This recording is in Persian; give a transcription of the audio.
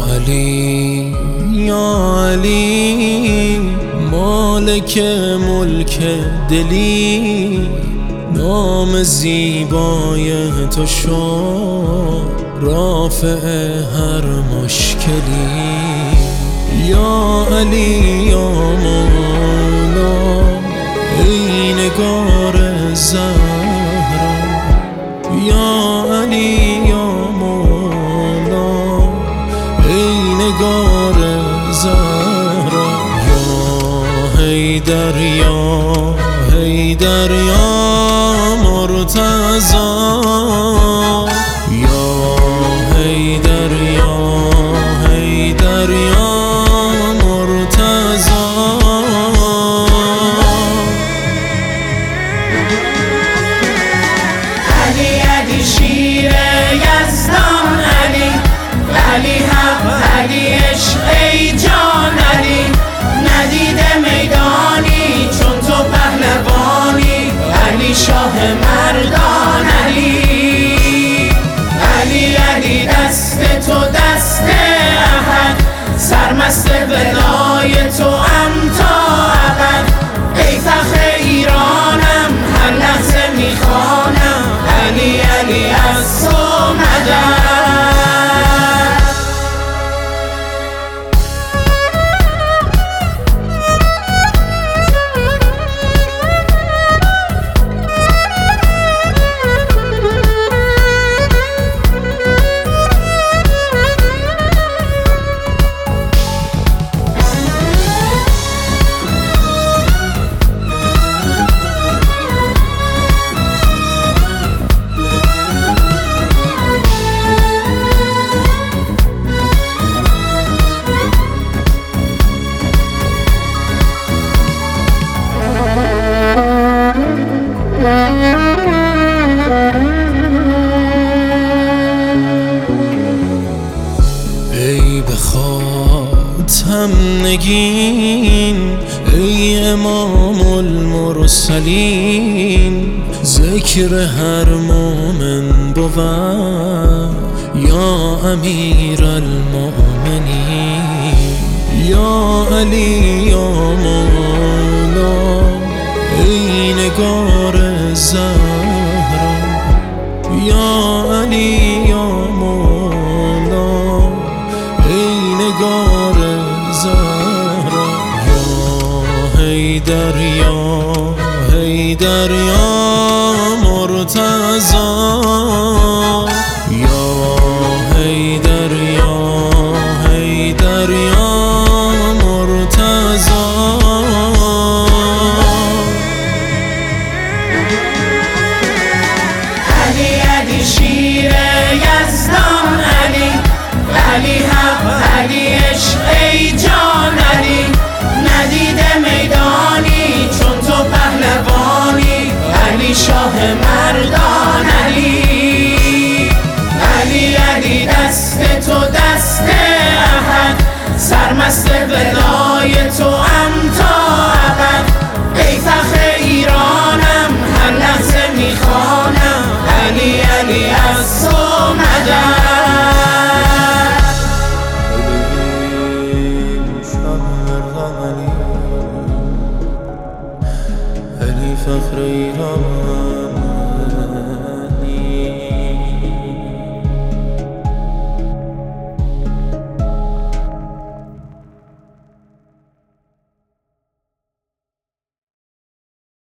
علی یا علی، مالک ملک دلی، نام زیبای تو شد رافع هر مشکلی. یا علی یا مولا، ای نگار زهرا، یا علی یا مولا، ای نگار زهرا. یا حیدر یا حیدر یا مرتضی، یا حیدر یا حیدر یا مرتضی. علی علی شیر یزدان، علی علی حق، علی عشق، ای جان علی. ندیده میدانی چون تو پهلوانی، علی شاه مردان علی. علی علی دست تو دست احد، سرمست ولای تو ام تا ابد. ای فخر ایرانم هر لحظه میخوانم، علی علی از تو مدد. ای به خاتم نگین، ای امام المرسلین، ذکر هر مومن بود یا امیر المؤمنین. یا علی یا مولا، ای نگار زهرا، یا علی یا مولا، ای نگار زهرا. یا حیدر یا حیدر یا مرتضی، یا حیدر یا حیدر یا مرتضی. علی علی شیر یزدان، علی علی حق، علی عشق، ای جان علی. ندیده میدانی چون تو پهلوانی، علی شاه مردان علی. علی علی دست تو دست احد، سرمست ولای تو ام تا ابد. ای فخر ایرانم هر لحظه میخوانم، علی علی از تو مدد. علی فخر ایران.